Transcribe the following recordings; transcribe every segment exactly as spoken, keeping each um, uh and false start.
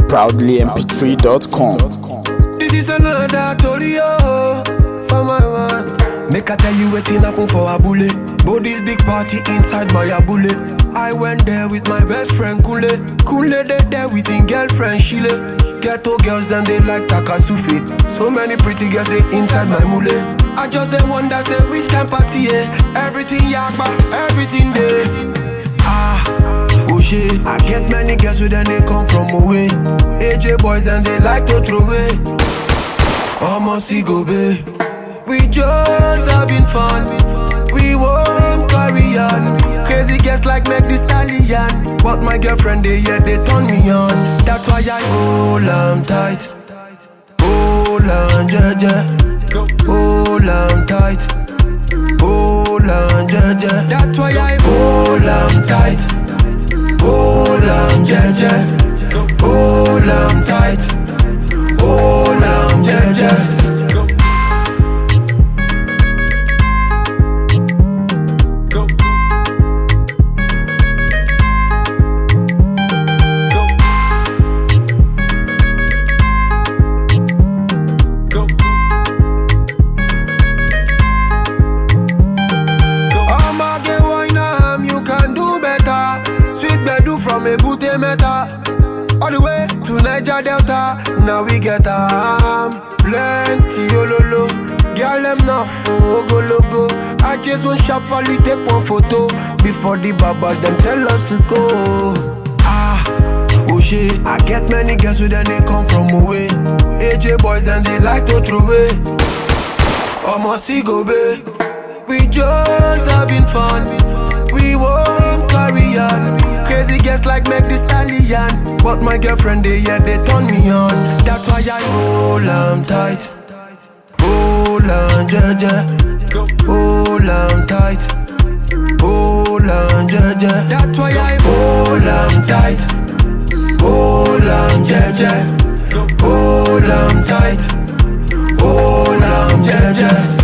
proudly m p three dot com. This is another Tolio for my man. Make I tell you wetin happen for Abule. But this big party inside my Abule. I went there with my best friend Kule. Kule they there with him girlfriend Shile. Ghetto girls them they like Takasufi. So many pretty girls they inside my mule. I just they wonder say which can party eh? Everything yakba, everything there. Ah, oh shit. I get many girls with them they come from away. A J boys and they like to throw away. Almost go be. We just having fun. We won't carry on. Crazy girls like make this stallion. But my girlfriend they yeah they turn me on. That's why I hold on tight. Hold on jeje. Hold on tight. Hold on jeje. That's why I hold on tight. Hold on jeje. Hold on tight. Hold on jeje. From a booty meta all the way to Niger Delta. Now we get um plenty ololo. Girl them not for go logo. I just want sharply take one photo before the baba them tell us to go. Ah, oh shit. I get many girls with them they come from away. A J boys and they like to throw away. Almost go be. We just having fun. We won't carry on. Crazy girls like make this stallion. But my girlfriend they yeah they turn me on. That's why I hold on tight. Hold on jeje. Hold on tight. Hold on jeje. That's why I hold on tight. Hold on jeje. Hold on tight. Hold on jeje.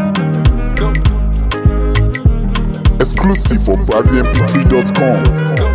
Exclusive for proudly m p three dot com.